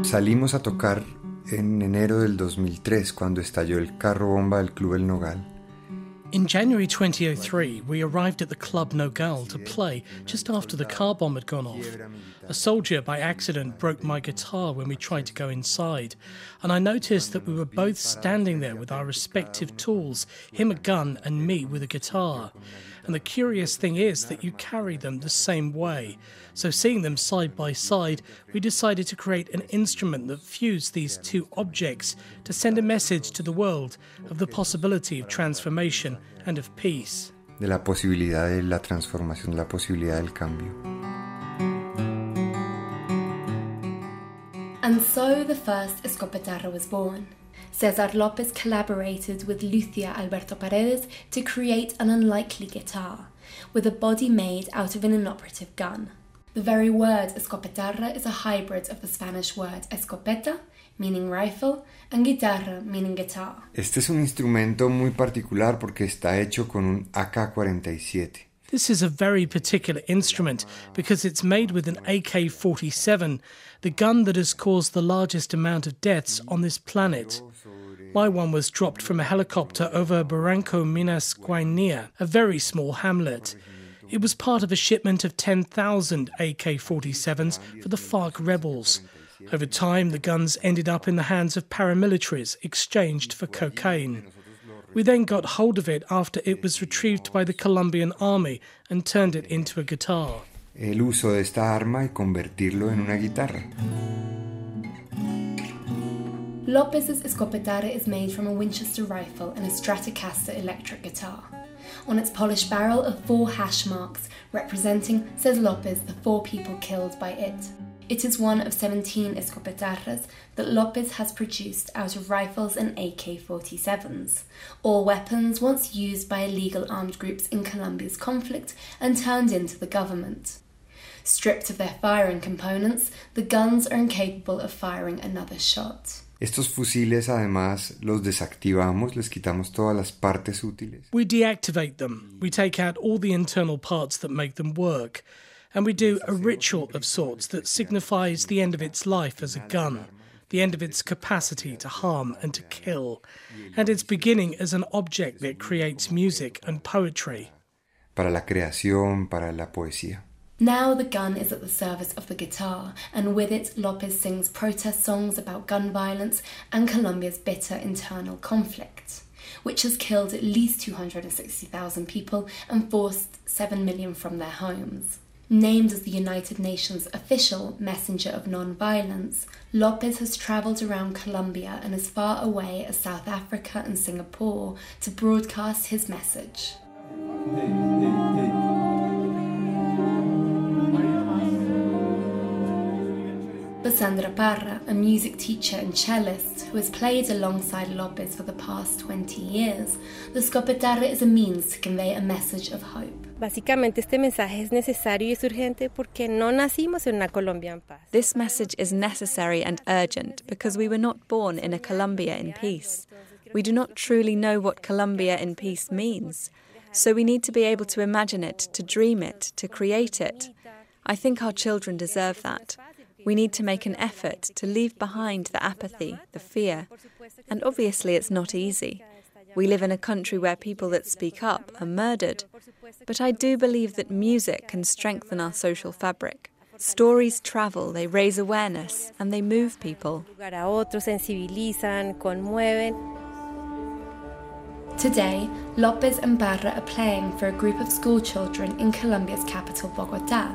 Salimos a tocar en enero del 2003, cuando estalló el carro bomba del Club El Nogal. In January 2003, we arrived at the Club Nogal to play just after the car bomb had gone off. A soldier by accident broke my guitar when we tried to go inside, and I noticed that we were both standing there with our respective tools, him a gun and me with a guitar. And the curious thing is that you carry them the same way. So seeing them side by side, we decided to create an instrument that fused these two objects to send a message to the world of the possibility of transformation and of peace. De la posibilidad de la transformación, de la posibilidad del cambio. And so the first escopetarra was born. Cesar Lopez collaborated with luthier Alberto Paredes to create an unlikely guitar, with a body made out of an inoperative gun. The very word escopetarra is a hybrid of the Spanish word escopeta, meaning rifle, and guitarra, meaning guitar. Este es un instrumento muy particular porque está hecho con un AK-47. This is a very particular instrument because it's made with an AK-47, the gun that has caused the largest amount of deaths on this planet. My one was dropped from a helicopter over Barranco Minas Guainia, a very small hamlet. It was part of a shipment of 10,000 AK-47s for the FARC rebels. Over time, the guns ended up in the hands of paramilitaries exchanged for cocaine. We then got hold of it after it was retrieved by the Colombian army and turned it into a guitar. El uso de esta arma y convertirlo en una guitarra. Lopez's escopetarra is made from a Winchester rifle and a Stratocaster electric guitar. On its polished barrel are 4 hash marks representing, says Lopez, the 4 people killed by it. It is one of 17 escopetarras that Lopez has produced out of rifles and AK-47s, all weapons once used by illegal armed groups in Colombia's conflict and turned into the government. Stripped of their firing components, the guns are incapable of firing another shot. Estos fusiles además los desactivamos, les quitamos todas las partes útiles. We deactivate them. We take out all the internal parts that make them work. And we do a ritual of sorts that signifies the end of its life as a gun, the end of its capacity to harm and to kill, and its beginning as an object that creates music and poetry. Para la creación, para la poesía. Now the gun is at the service of the guitar, and with it Lopez sings protest songs about gun violence and Colombia's bitter internal conflict, which has killed at least 260,000 people and forced 7 million from their homes. Named as the United Nations official messenger of non-violence, Lopez has travelled around Colombia and as far away as South Africa and Singapore to broadcast his message. For Sandra Parra, a music teacher and cellist who has played alongside Lopez for the past 20 years, the escopetarra is a means to convey a message of hope. Básicamente este mensaje es necesario y es urgente porque no nacimos en una Colombia en paz. This message is necessary and urgent because we were not born in a Colombia in peace. We do not truly know what Colombia in peace means. So we need to be able to imagine it, to dream it, to create it. I think our children deserve that. We need to make an effort to leave behind the apathy, the fear. And obviously it's not easy. We live in a country where people that speak up are murdered. But I do believe that music can strengthen our social fabric. Stories travel, they raise awareness, and they move people. Today, Lopez and Parra are playing for a group of school children in Colombia's capital, Bogotá.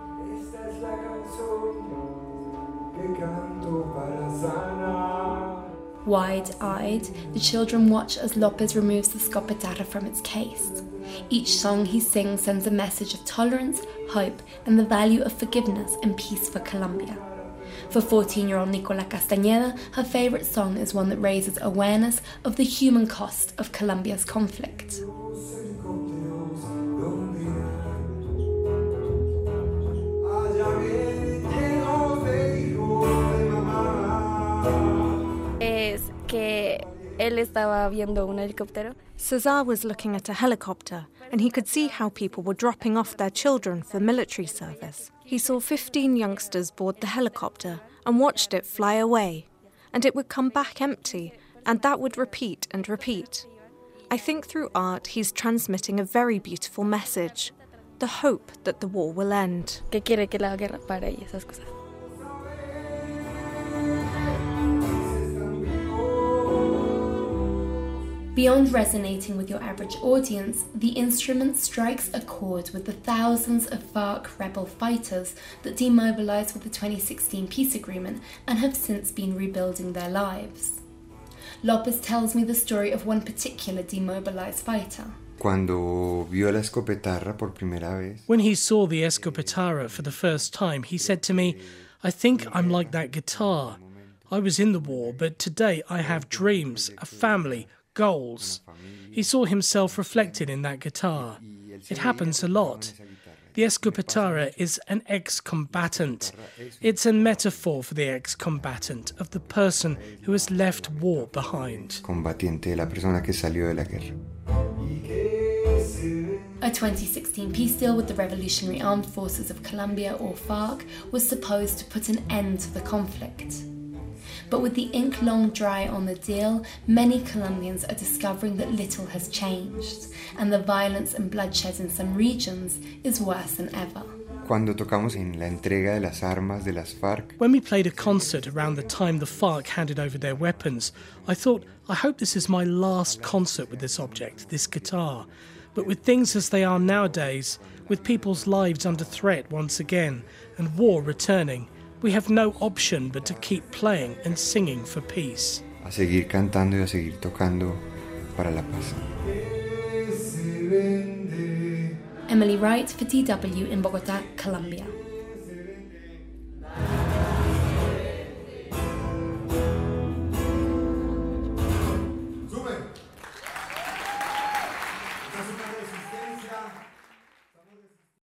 Wide-eyed, the children watch as Lopez removes the escopetarra from its case. Each song he sings sends a message of tolerance, hope, and the value of forgiveness and peace for Colombia. For 14-year-old Nicola Castañeda, her favourite song is one that raises awareness of the human cost of Colombia's conflict. Es que él estaba viendo un helicóptero. Cesar was looking at a helicopter and he could see how people were dropping off their children for military service. He saw 15 youngsters board the helicopter and watched it fly away, and it would come back empty, and that would repeat and repeat. I think through art he's transmitting a very beautiful message, the hope that the war will end. Que quiere que la guerra pare y esas cosas. Beyond resonating with your average audience, the instrument strikes a chord with the thousands of FARC rebel fighters that demobilized with the 2016 peace agreement and have since been rebuilding their lives. Lopez tells me the story of one particular demobilized fighter. Cuando vio la escopetarra por primera vez, When he saw the escopetara for the first time, he said to me, "I think I'm like that guitar. I was in the war, but today I have dreams, a family, goals." He saw himself reflected in that guitar. It happens a lot. The escopetara is an ex-combatant. It's a metaphor for the ex-combatant, of the person who has left war behind. combatiente, la persona que salió de la guerra. A 2016 peace deal with the Revolutionary Armed Forces of Colombia, or FARC, was supposed to put an end to the conflict. But with the ink long dry on the deal, many Colombians are discovering that little has changed, and the violence and bloodshed in some regions is worse than ever. Cuando tocamos en la entrega de las armas de las FARC, When we played a concert around the time the FARC handed over their weapons, I thought, I hope this is my last concert with this object, this guitar. But with things as they are nowadays, with people's lives under threat once again, and war returning, we have no option but to keep playing and singing for peace. a seguir cantando y a seguir tocando para la paz. Emily Wright for DW in Bogotá, Colombia.